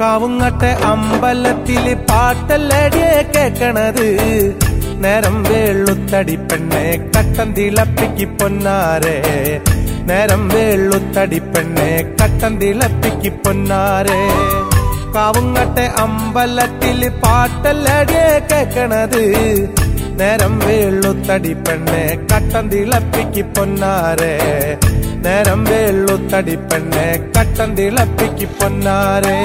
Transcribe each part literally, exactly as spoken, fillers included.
കാവുങ്ങട്ടെ അമ്പലത്തില് പാട്ടല്ലടിയെ കേക്കണത്. നേരം വേളുത്തടി പെണ്ണെ കട്ടൻ തിളപ്പിക്ക് പൊന്നാരെ. നേരം വേളുത്തടി പെണ്ണെ കട്ടൻ തിളപ്പിക്ക് പൊന്നാരെ. കാവുങ്ങട്ടെ അമ്പലത്തില് പാട്ടല്ലടിയെ കേക്കണത്. നേരം വേളുത്തടി പെണ്ണെ കട്ടൻ തിളപ്പിക്ക് പൊന്നാരെ. നേരം വേളുത്തടി പെണ്ണെ കട്ടൻ തിളപ്പിക്ക് പൊന്നാരെ.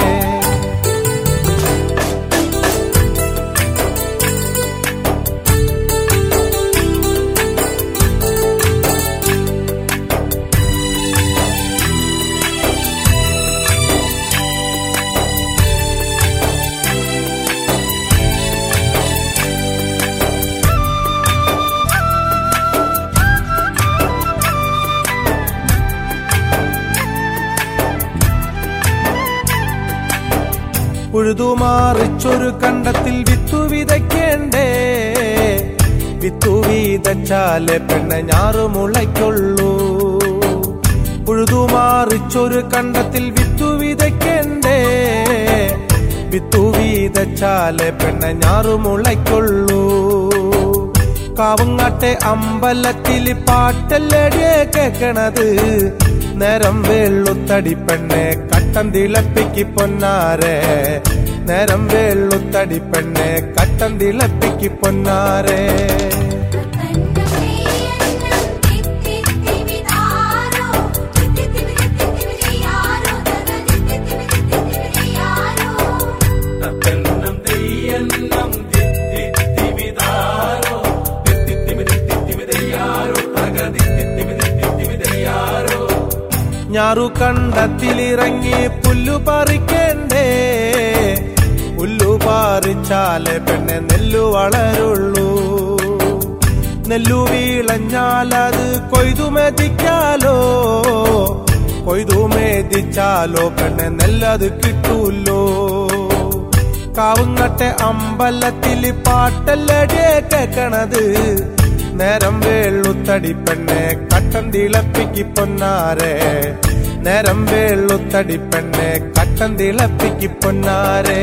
ഉഴുതുമാറിച്ചൊരു കണ്ടത്തിൽ വിത്തു വിതയ്ക്കേണ്ടേ. വിത്തു വിതച്ചാലേ പെണ്ണെ ഞാറു മുളയ്ക്കുള്ളൂ. ഉഴുതുമാറിച്ചൊരു കണ്ടത്തിൽ വിത്തു വിതയ്ക്കേണ്ടേ. വിത്തു വിതച്ചാലേ പെണ്ണെ ഞാറു മുളയ്ക്കുള്ളൂ. കാവുങ്ങാട്ടെ അമ്പലത്തില് പാട്ടല്ലടിയെ കേക്കണത്. നേരം വേളുത്തടി പെണ്ണെ കട്ടൻ തിളപ്പിക്ക് പൊന്നാരെ. നേരം വേളുത്തടി പെണ്ണെ കട്ടൻ തിളപ്പിക്ക് പൊന്നാരെ. ഞാറു കണ്ടത്തിലിറങ്ങി പുല്ലു പറിക്കേണ്ടേ. പുല്ലു പറിച്ചാലേ പെണ്ണെ നെല്ലു വളരുള്ളൂ. നെല്ലു വീളഞ്ഞാലത് കൊയ്തു മെതിക്കാലോ. കൊയ്തു മെതിച്ചാലോ പെണ്ണെ നെല്ലത് കിട്ടൂല്ലോ. കാവുങ്ങട്ടെ അമ്പലത്തില് പാട്ടല്ലടിയെ കേക്കണത്. നേരം വേളുത്തടി പെണ്ണെ കട്ടൻ തിളപ്പിക്ക് പൊന്നാരെ. നേരം വേളുത്തടി പെണ്ണെ കട്ടൻ തിളപ്പിക്ക് പൊന്നാരെ.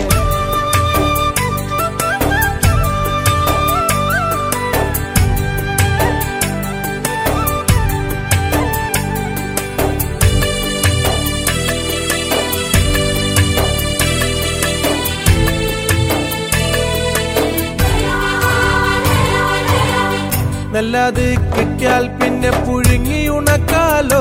നല്ലത് കിട്ടിയാൽ പിന്നെ പുഴുങ്ങിയുണക്കാലോ.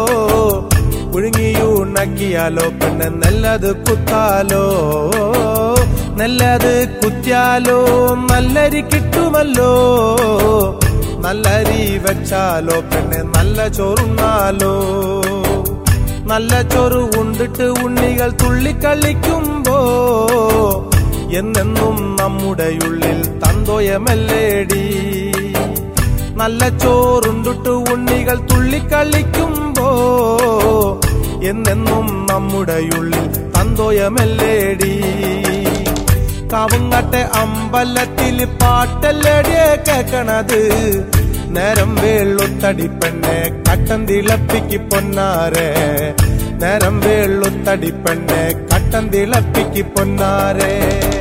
പുഴുങ്ങിയുണക്കിയാലോ പിന്നെ നല്ലത് കുത്താലോ. നല്ലത് കുത്തിയാലോ നല്ലരി കിട്ടുമല്ലോ. നല്ലരി വെച്ചാലോ പിന്നെ നല്ല ചോറുണ്ണാലോ. നല്ല ചോറ് ഉണ്ടിട്ട് ഉണ്ണികൾ തുള്ളിക്കളിക്കുമ്പോ എന്നെന്നും നമ്മുടെ ഉള്ളിൽ തന്തോയമല്ലേടി. നല്ല ചോറുണ്ടിട്ട് ഉണ്ണികൾ തുള്ളിക്കളിക്കുമ്പോ എന്നെന്നും നമ്മുടെ ഉള്ളിൽ തന്തോയമല്ലേടി. കാവുങ്ങട്ടെ അമ്പലത്തില് പാട്ടല്ലടിയെ കേക്കണത്. നേരം വേളുത്തടി പെണ്ണെ കട്ടൻ തിളപ്പിക്ക് പൊന്നാരെ. നേരം വേളുത്തടി പെണ്ണെ കട്ടൻ തിളപ്പിക്ക് പൊന്നാരെ.